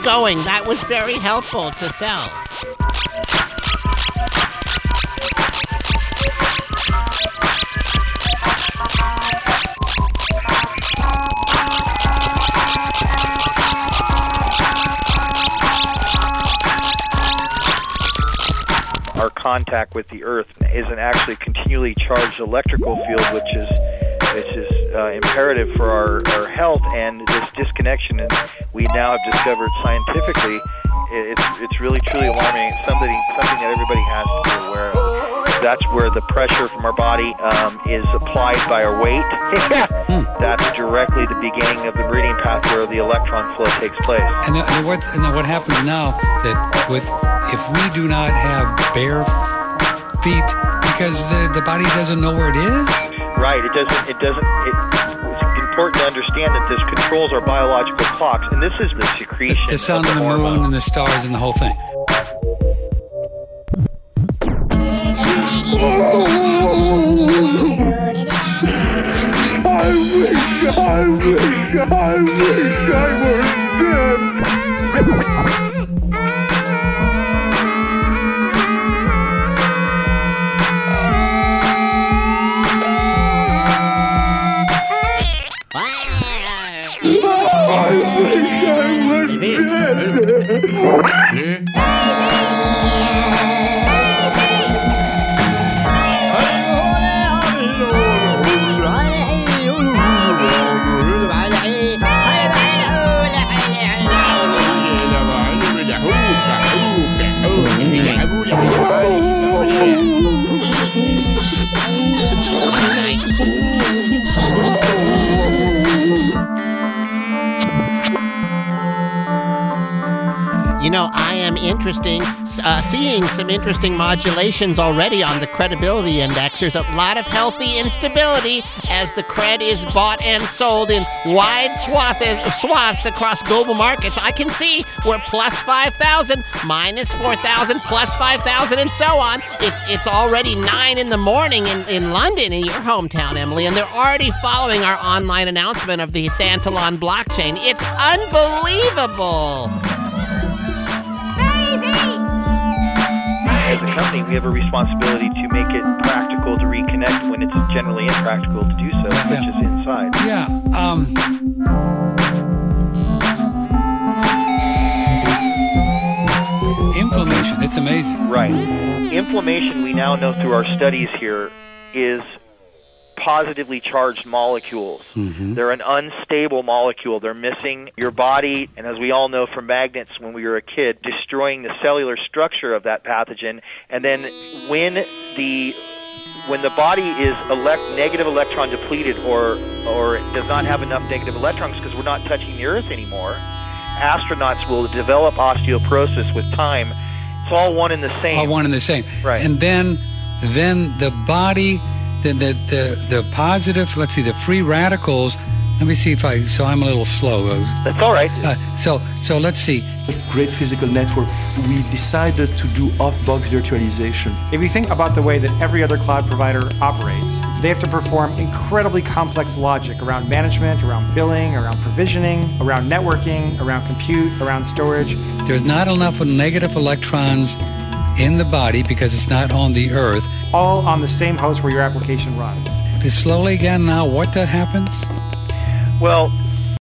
going. That was very helpful to sell. Our contact with the Earth is an actually continually charged electrical field, which is imperative for our health. And this disconnection, we now have discovered scientifically, it's really truly alarming. It's something that everybody has to be aware of. That's where the pressure from our body is applied by our weight. That's directly the beginning of the meridian path where the electron flow takes place. And what happens now if we do not have bare feet because the body doesn't know where it is? Right. It's important to understand that this controls our biological clocks, and this is the secretion. The sun and the moon and the stars and the whole thing. I wish I was dead. You know, I am seeing some interesting modulations already on the credibility index. There's a lot of healthy instability as the cred is bought and sold in wide swaths across global markets. I can see we're plus 5,000, minus 4,000, plus 5,000, and so on. It's already 9 in the morning in London, in your hometown, Emily, and they're already following our online announcement of the Thantolon blockchain. It's unbelievable. As a company, we have a responsibility to make it practical to reconnect when it's generally impractical to do so, which is inside. Yeah. Inflammation, it's amazing. Right. Inflammation, we now know through our studies here, is positively charged molecules. Mm-hmm. They're an unstable molecule. They're missing your body, and as we all know from magnets when we were a kid, destroying the cellular structure of that pathogen. And then when the body is negative electron depleted or does not have enough negative electrons because we're not touching the Earth anymore, astronauts will develop osteoporosis with time. It's all one and the same. All one and the same. Right. And then the body... The positive, let's see, the free radicals. Let me see so I'm a little slow. That's all right. So let's see. Great physical network. We decided to do off-box virtualization. If you think about the way that every other cloud provider operates, they have to perform incredibly complex logic around management, around billing, around provisioning, around networking, around compute, around storage. There's not enough negative electrons in the body because it's not on the Earth. All on the same host where your application runs. Slowly again now, what happens? Well,